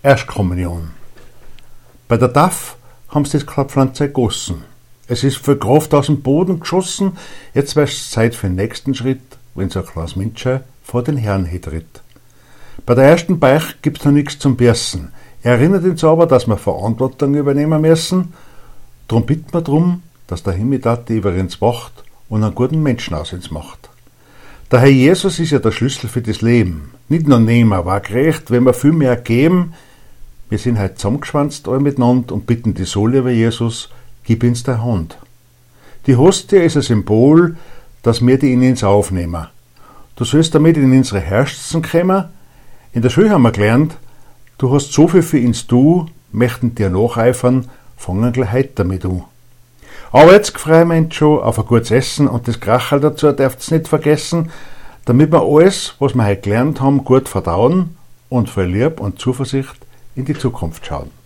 Erstkommunion. Bei der Taf haben sie das Klapppflanze gegossen. Es ist für Kraft aus dem Boden geschossen, jetzt wäre es Zeit für den nächsten Schritt, wenn so ein kleines Mensch vor den Herrn tritt. Bei der ersten Beicht gibt's noch nichts zum Bärsen. Er erinnert uns aber, dass wir Verantwortung übernehmen müssen. Drum bittet wir drum, dass der Himmeltat über uns wacht und einen guten Menschen aus uns macht. Der Herr Jesus ist ja der Schlüssel für das Leben. Nicht nur nehmen, aber auch gerecht, wenn wir viel mehr geben. Wir sind heute zusammengeschwanzt alle miteinander und bitten die Sohle über Jesus, gib uns deine Hand. Die Hostie ist ein Symbol, dass wir die in uns aufnehmen. Du sollst damit in unsere Herzen kommen. In der Schule haben wir gelernt, du hast so viel für uns du, möchten dir nacheifern, fangen gleich heute damit an. Aber jetzt freuen wir uns schon auf ein gutes Essen und das Krachel dazu dürft's nicht vergessen, damit wir alles, was wir heute gelernt haben, gut verdauen und voll Liebe und Zuversicht in die Zukunft schauen.